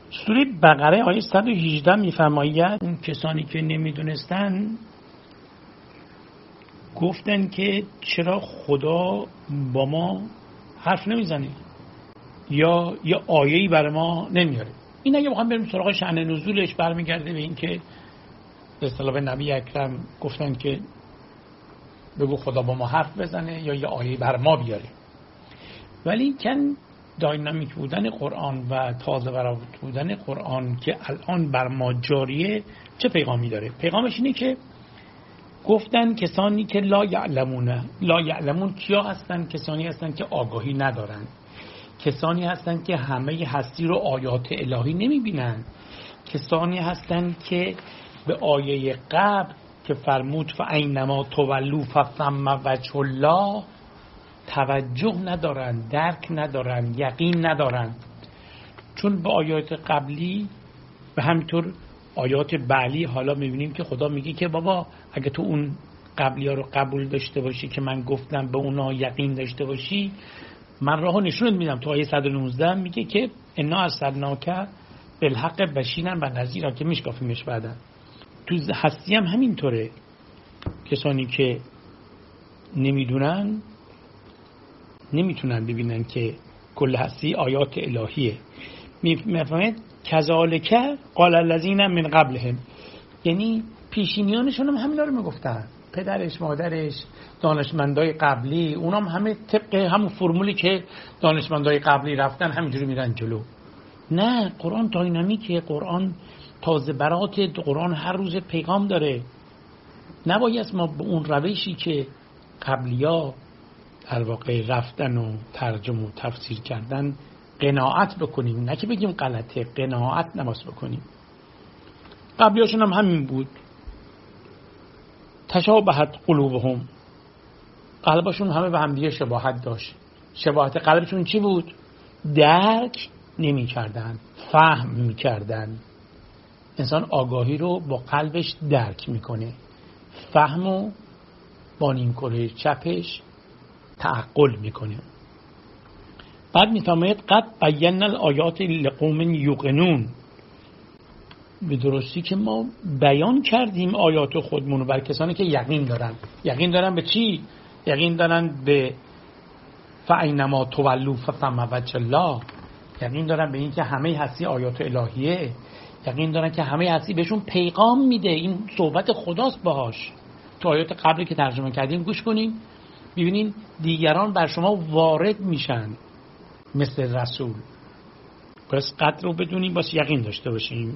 سوره بقره آیه 118 میفرماید اون کسانی که نمیدونستن گفتن که چرا خدا با ما حرف نمیزنه یا یه آیه‌ای برای ما نمیاره. این اگه بخوام بریم سراغ شأن نزولش برمیگرده به این که به اصطلاح به نبی اکرم گفتن که بگو خدا با ما حرف بزنه یا یه آیه‌ای بر ما بیاره. ولی کن داینامیک بودن قرآن و تازه برآورده بودن قرآن که الان بر ما جاریه چه پیغامی داره؟ پیغامش اینه که گفتن کسانی که لا یعلمون کیا هستن؟ کسانی هستن که آگاهی ندارن، کسانی هستن که همه هستی رو آیات الهی نمیبینن، کسانی هستن که به آیه قبل که فرمود فاینما تولوا فثم وجه الله توجه ندارن، درک ندارن، یقین ندارن. چون به آیات قبلی و همینطور آیات بعدی حالا میبینیم که خدا میگه که بابا اگه تو اون قبلی ها رو قبول داشته باشی که من گفتم، به اونا یقین داشته باشی، من راهو نشونت میدم. تو آیه 119 میگه که انا ارسلناک بالحق بشیرا و نذیرا که میشکافیمش بعدن. تو هستی هم همینطوره. کسانی که نمیدونن نمیتونن ببینن که کل هستی آیات الهیه. میفهمید کذالک قال الذین من قبلهم، یعنی پیشینیانشون هم همینا رو میگفتن، پدرش، مادرش، دانشمندای قبلی، اونام همه طبق همون فرمولی که دانشمندای قبلی رفتن همینجوری میرن جلو. نه، قرآن داینامیکه، قرآن تازه برات، قرآن هر روز پیغام داره. نباید ما به اون روشی که قبلیا در واقع رفتن و ترجمه و تفسیر کردن قناعت بکنیم، نه که بگیم غلطه، قناعت نماز بکنیم. قبلیاشون هم همین بود. تشابهت قلوبهم، قلبشون همه به هم دیگه شباهت داشت. شباهت قلبشون چی بود؟ درک نمی کردن، فهم می کردن. انسان آگاهی رو با قلبش درک میکنه، فهمو با نیمکره چپش تعقل میکنه. بعد میفرماید قد بینا الآیات لقوم یوقنون، به درستی که ما بیان کردیم آیات خودمون رو برای کسانی که یقین دارن. یقین دارن به چی؟ یقین دارن به فاینما تولوا فثم وجه الله. یقین دارن به این که همه هستی آیات الهیه. یقین دارن که همه هستی بهشون پیغام میده، این صحبت خداست باهاش. تو آیات قبلی که ترجمه کردیم گوش کنین، ببینین دیگران بر شما وارد میشن مثل رسول. پس قدر رو بدونیم، باز یقین داشته باشیم.